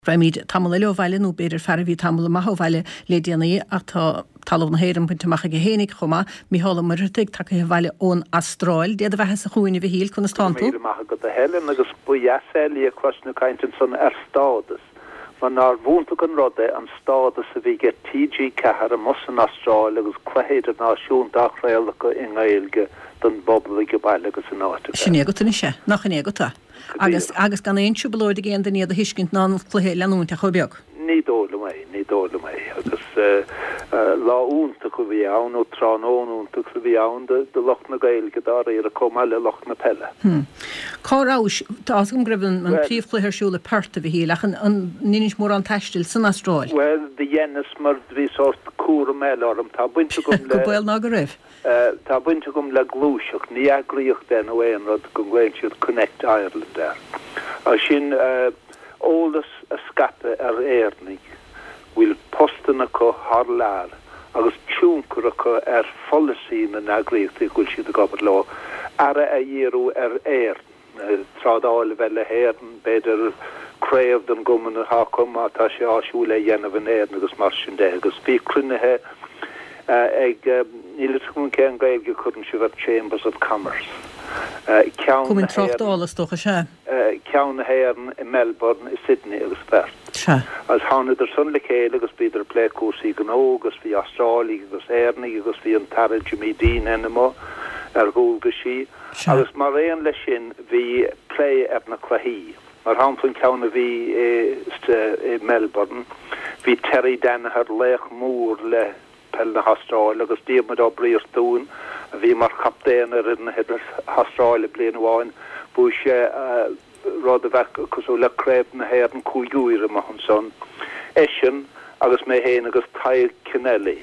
Raimid tamil leofhaile nó beidir ferhí tamil maithbhaile le déanaí atá talamh na héireann puinteach go hénig chuma Mícheál Murtig take bhaile ón Astráil déad a bheithes a chuoine bhí híl chun stántú. Míle go a helen agus buheasaí a chuisnú caiintin san stádas. Man nar bhúnta an rode an stádas a bhí get TG cehar a mus an Astráil agus chuhéidir náisiúnta réalacha in gailge don bobbal go bailile agus an áte. Sinné go tunne sé nach in égota. Agus gan éon siúbalóid a géan daníad a hiiscint ná chluhé leúnta chubeag. Ní dóla mé agus láúnta go bhí ann ó tránónúnta go bhí ann de loch na gailge dar ar a comáile loch na pelle. Cárás tá gom gribhann an príomhchluthairsúla perta bhí hí lechan an níos mór an teistil san Astráil. Well, de dhéannas mar bhí sort cúra meile orm tá buinte gom le... Go bhfuil ná go raibh? Tá buinte gom le glúiseach, ní agríoch den ó éon rud go bhfuil siad Connect Ireland der. A sin ólas a scata ar éarnig bhfuil postana có thar lear agus túúncura có ar follasí na agríochtaí bhfuil siad a gabhar lá ara a dhéarú ar éarn. Trádáil bheile héarn beidir créamh don goman a hácom a tá sé áisiúla dhéanamh an éarn agus mar sin dé agus bhí crunethe ag níleún céan gailge chuann si bheith Chambers of Commerce. Cúminn trochtálas tócha sé? Ceann na héarn in Melbourne i Sydney agus Perth. As tháinig ar sun le chéile agus bíidir plécúsaí gan ó agus bhí Astrálaí agus éarnaí agus bhí an tarid Jimmy Dean enamó ar gúlga sí. Agus mar réon lei sin bhí plé ar na chluithí. Mar hámfinn ceanna bhí i Melbourne, bhí Terry Danaher lech mór le pell na Astráil agus díomad á bríir dún a bhí mar captéan ar in heidir Astráil blian bháin bú sé rud a bheith cosú le créib na héan cúiúir a han son. Eisian agus mé héin agus taid Kennelly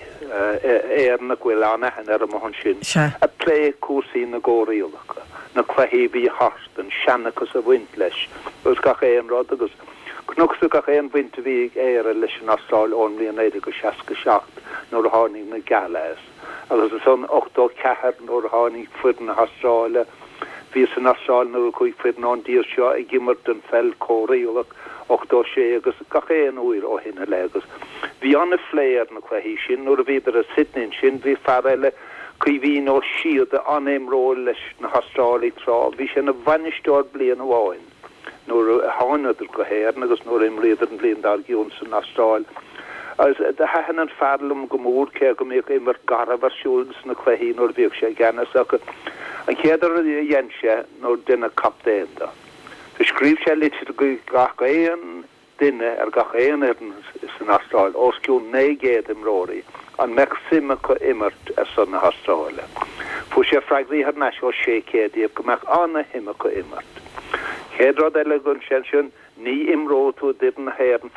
éarna bhfuil anachan ar a han sin. A plé cuasaí na ggóiríolacha na chluithí hart an seanachas a bhaint leis. Gus gach éon rud agus Cnúchsa gach éon bhainte bhí éar leis an Astráil ón mblion 1967 nóair a tháinig na Galas. Agus is son 8-4 nóair a tháinig fuidir na Astráile. Bhí san Astráil nóair a chuig fuidir ná dír seo i gimmart an fell cóiríolach 8-6 agus gach éon uair ó hinna le agus. Bhí anna phléir na chluithí sin nóair a bhíidir a Sydney sin bhí fearrile chuí bhí nó siad a anéimróil leis na Astrálaí trá. Bhí sin na bhainisteir blian bháin. Nóair a tháinaidir go héarn agus nóair imréidir an blion dar giún san Astráil. As de hahan an fadlum go mór ce go méoch immer garabhar siúls na chluithí nóair bhíoh sé gceannas acu an chéadar a dhéanse nóair duine captéanda. Tá scríb sé litir go gach éon duine ar gach éon san Astráil osciún 9 imróí an meic sime go immert ar san na Astráile. Fu sé freiglaí har neis ó 6 díobh go meach anna hime go immert. Chéadrad eile gon sin ní imró tú dir na héan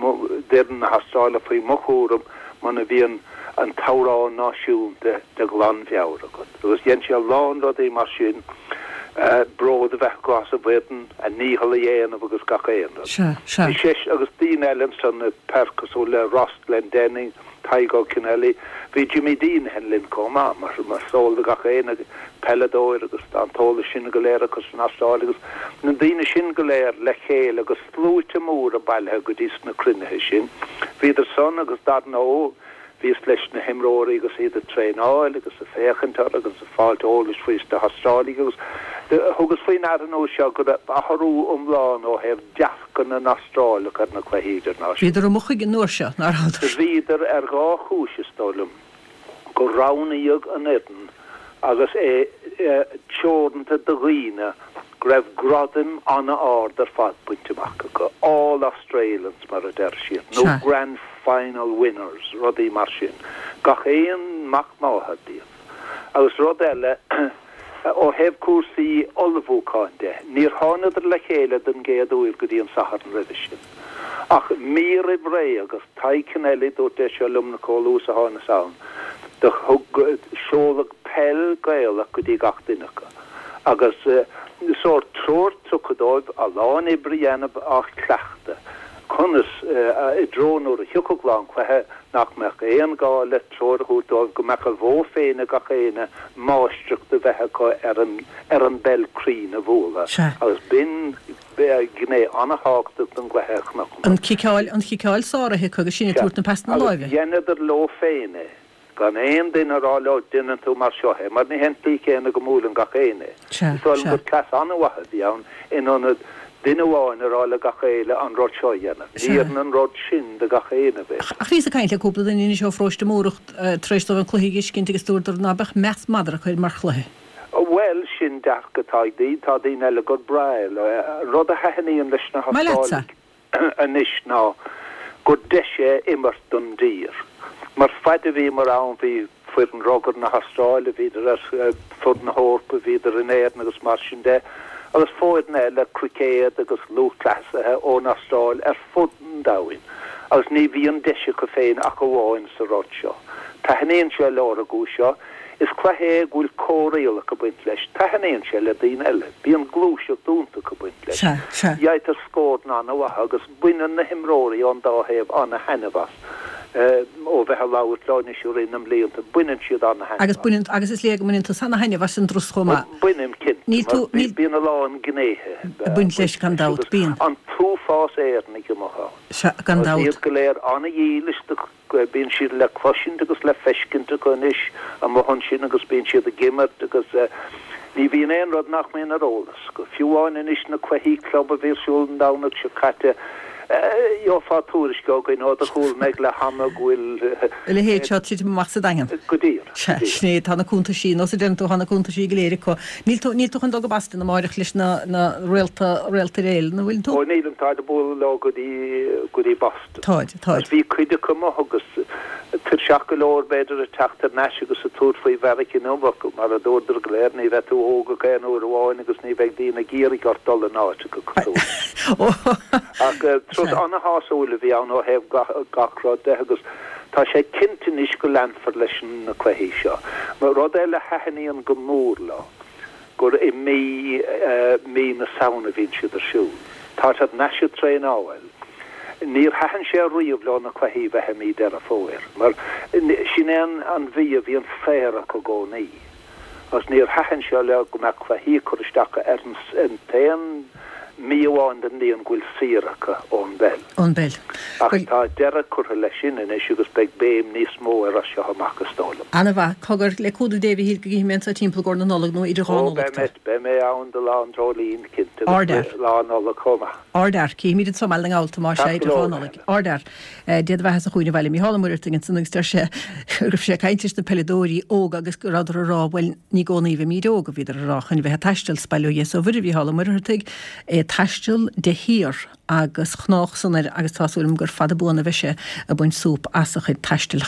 dir na Astráile faoi mochúrum man a bhíon an tárá náisiúnta de glan bheabhar agat. Agus dhéan sé lán rud é mar sin bród a bheith gás a bhéan a níhall a dhéanamh agus gach éanamh. Sé agus tín eilen san na percasú le Ross Glendenning, Taigá Kennelly, bhí Jimmy Dean henlinn comá mar sóla gach éanamh pelledóir agus antóla sin go léir agus an Astráil agus na dtíine sin go léir le chéile agus slúite mór a bailthe go dtí na crunethe sin. Bhíidir son agus darna ó vís leis na himróí agus iad a tréáil agus a féchantar agus a fáilt ólas faois de Astrálaí agus thugus faoin an ó seo go a thorú umláán ó hebh deach gan an Astráil a na chluithíidir ná. Bhíidir a mucha gin nuair se nar Bhíidir ar gá chúise stolum go ránaíag an éan agus é teornta do riine greibh gradam anna ard ar fad buinteach go all Australians mar a der siad. No grand final winners rodí mar sin. Gach éon mac mátha díobh. Agus rud eile ó hebh cuasaí olbhúcáinte. Níor tháinaidir le chéile den géad uair go dtí an sahar an riidir sin. Ach mír i bré agus taid Kennelly dúirt é seo lumna cóús a tháina saon. De seolag pell gaelach go dtí gach duineacha. Agus sór tróir tucadóibh a lán ibrianamh ach cleachta Conas I drone or Huckoglan quahe nach me éon gá le troúdóh go mecha bhó féine ga chéine máistruach de bheitcha ar an belcrí na bhóla. Agus bin gné annaáachta an gweheachnach. An chiáil sáirithe chugus sinna túirt na pest na láimhe. Dhéanaidir lo féine. Gan éon duine rá le duine tú mar seothe, mar ní hentlí chéna go múlan ga chéine. Sáil go clas anhacha ann inionad Dinne bháin ará le gachéile an rod seohéna. Nían an rod sin de gachéine bheith. Ach rís a caiinte cúpla den iní seo fróiste móracht tréistóh an chluhiigh cinnte agus stúrdar nabeh mes madra chuil mar chluthe. Well sin deach go táidí tá dín eile go brail. Rud a hehanníon leis na hasáil anis ná go deise immert don dír. Mar feidir bhí mar an bhí fuir an rogar na hasáil a bhíidir ar fud na hórpa bhíidir in éirn agus mar sin de. Agus fóidna le cricéad agus lúclasathe ón Astráil fudin dáin. Agus ní bhíon deise go féin ach go bháin sa rod seo. Tá hanéon se le a gú seo, is clahé gúil córéala go buint leis. Tá hanéon se le daon eile. Bíon glúisio dúnta go buint leis. Iaitar scód ná watha agus buinean na himróí an dáhéamh anna henebas. Ó bheit láhat láine siúrin am léonta buinean siad anna henebas. Agus is léag muinta sanna henne was an drus choma. Buinem cint. Bíon a láin gnéthe. Buint leis gan dát bíon. An túfás éarnig go macha. Gan dát. Iad go léir anna dhéiliste bíon siad le cloisiint agus le feiscinnta go inis a mohan sin agus bíon siad a gimmert agus ní bhíon éon rud nach mé ar ólas. Go fiúháin inis na cuahí club a bhírsúlan dánach se caite Jo fá túris go in á a chúil meid le hama ghfuil le héad seo tí mach sa dagan. Godír. Snéad hána cúnta sí, nó sé denú hána cúnta sí goléir có. Níl chun do go basta na máireach leis na réalta réil na bhfuil tú? Ó níl an táid a bóla le godí basta. Táid. Bhí cuide go agus tir seach go leir beidir a teachtar neis agus a túr faoi bheraic in nómhacha mar a dúidir go léir ní bheith tú óga céan úr bháin agus ní bheith dína géirí gar dul an áte go cosú. Trud anna hásúla bhí an ó hebh gachrád de agus tá sé cinnte níos go leanfar leis na cuahí seo. Mar rud é le hehanníon go mór lá gur I mí na saona bhín siad arsúl. Tá sé neise tréin áhfuil. Níor hehan sé riomh le na cuahí bheithe mí de a fóir. Mar sin an bhí a bhí an féra go gcónaí. As níor hehan sé le go me cuahí chuiristeacha an téan míháin den níon ghfuil síracha ón bell. Ón bell. Ach tá deire chutha le sin in agus beag béim níos mó ar a seo amach stála. Anna bha, cogur le cúda débh híl go gíimén sa timppla gcór na nolag nó idir gánálaachta. Be mé ann de lá an drolín cinnte lá nála coma. Ardar, cí míid somáil an gáilta má sé idir gánálaigh. Ardar, déad bheithe a chuoine bhile mí hálamúirtingin san agustar sé gurh sé caiintis na peladóí óga agus go rádar a ráhfuil ní gcónaíh míad óga bhíidir a ráchan bheithe taistil speilú yes ó bhir bhí hálamúirting taistil de hir agus chnách sanir agus táúlim gur fada búna bheise a buin súb as a chuid taistil